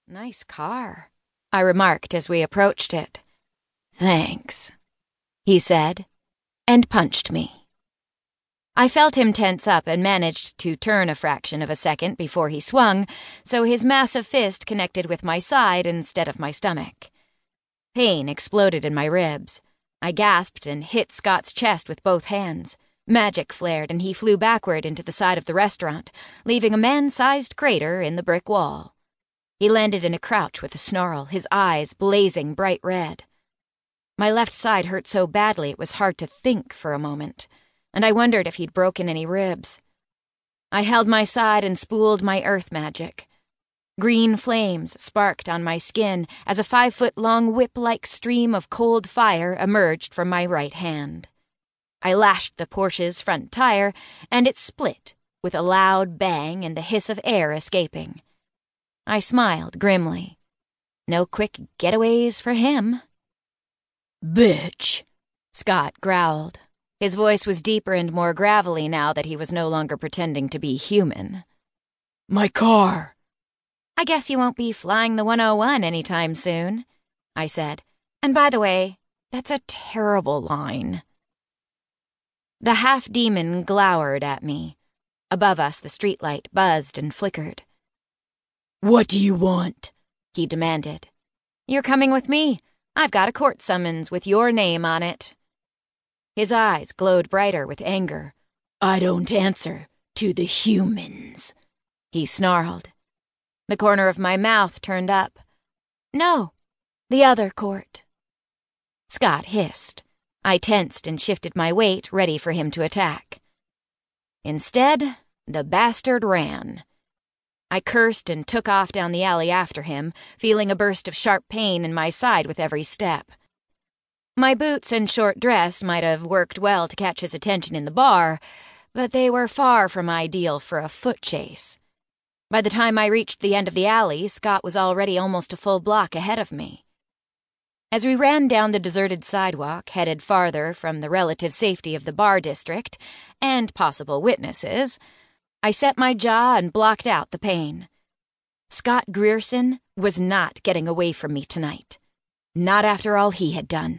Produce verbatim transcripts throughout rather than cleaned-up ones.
Nice car, I remarked as we approached it. Thanks, he said, and punched me. I felt him tense up and managed to turn a fraction of a second before he swung, so his massive fist connected with my side instead of my stomach. Pain exploded in my ribs. I gasped and hit Scott's chest with both hands. Magic flared and he flew backward into the side of the restaurant, leaving a man-sized crater in the brick wall. He landed in a crouch with a snarl, his eyes blazing bright red. My left side hurt so badly it was hard to think for a moment, and I wondered if he'd broken any ribs. I held my side and spooled my earth magic. Green flames sparked on my skin as a five-foot-long whip-like stream of cold fire emerged from my right hand. I lashed the Porsche's front tire, and it split, with a loud bang and the hiss of air escaping. I smiled grimly. No quick getaways for him. "Bitch," Scott growled. His voice was deeper and more gravelly now that he was no longer pretending to be human. "My car." "I guess you won't be flying the one oh one anytime soon," I said. "And by the way, that's a terrible line." The half-demon glowered at me. Above us, the streetlight buzzed and flickered. "What do you want?" he demanded. "You're coming with me. I've got a court summons with your name on it." His eyes glowed brighter with anger. "I don't answer to the humans," he snarled. The corner of my mouth turned up. "No, the other court." Scott hissed. I tensed and shifted my weight, ready for him to attack. Instead, the bastard ran. I cursed and took off down the alley after him, feeling a burst of sharp pain in my side with every step. My boots and short dress might have worked well to catch his attention in the bar, but they were far from ideal for a foot chase. By the time I reached the end of the alley, Scott was already almost a full block ahead of me. As we ran down the deserted sidewalk, headed farther from the relative safety of the bar district and possible witnesses, I set my jaw and blocked out the pain. Scott Grierson was not getting away from me tonight. Not after all he had done.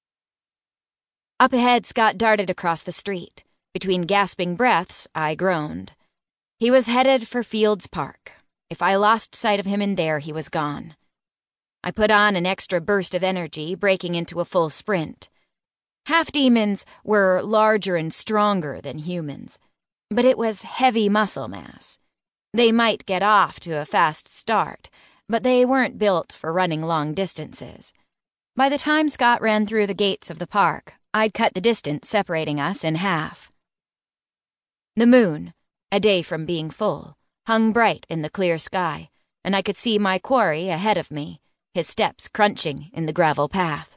Up ahead, Scott darted across the street. Between gasping breaths, I groaned. He was headed for Fields Park. If I lost sight of him in there, he was gone. I put on an extra burst of energy, breaking into a full sprint. Half-demons were larger and stronger than humans, but it was heavy muscle mass. They might get off to a fast start, but they weren't built for running long distances. By the time Scott ran through the gates of the park, I'd cut the distance separating us in half. The moon, a day from being full, hung bright in the clear sky, and I could see my quarry ahead of me, his steps crunching in the gravel path.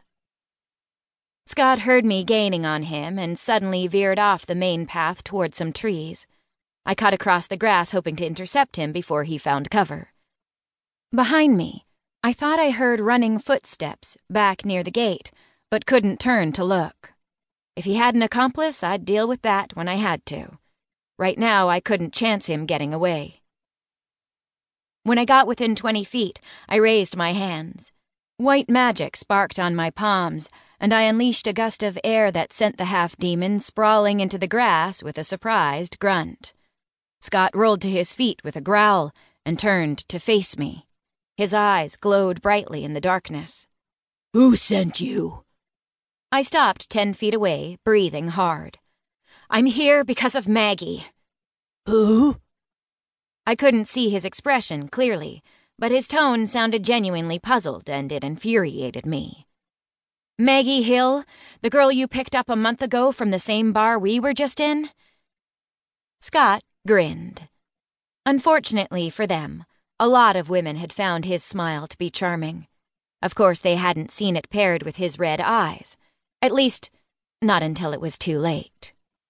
Scott heard me gaining on him and suddenly veered off the main path toward some trees. I cut across the grass hoping to intercept him before he found cover. Behind me, I thought I heard running footsteps back near the gate, but couldn't turn to look. If he had an accomplice, I'd deal with that when I had to. Right now, I couldn't chance him getting away. When I got within twenty feet, I raised my hands. White magic sparked on my palms, and I unleashed a gust of air that sent the half-demon sprawling into the grass with a surprised grunt. Scott rolled to his feet with a growl and turned to face me. His eyes glowed brightly in the darkness. "Who sent you?" I stopped ten feet away, breathing hard. "I'm here because of Maggie." "Who?" I couldn't see his expression clearly, but his tone sounded genuinely puzzled, and it infuriated me. "Maggie Hill, the girl you picked up a month ago from the same bar we were just in?" Scott grinned. Unfortunately for them, a lot of women had found his smile to be charming. Of course, they hadn't seen it paired with his red eyes. At least, not until it was too late.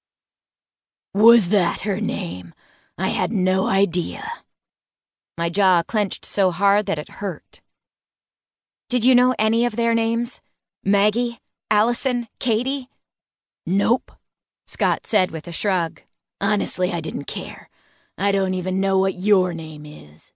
"Was that her name? I had no idea." My jaw clenched so hard that it hurt. "Did you know any of their names? Maggie? Allison? Katie?" "Nope," Scott said with a shrug. "Honestly, I didn't care. I don't even know what your name is."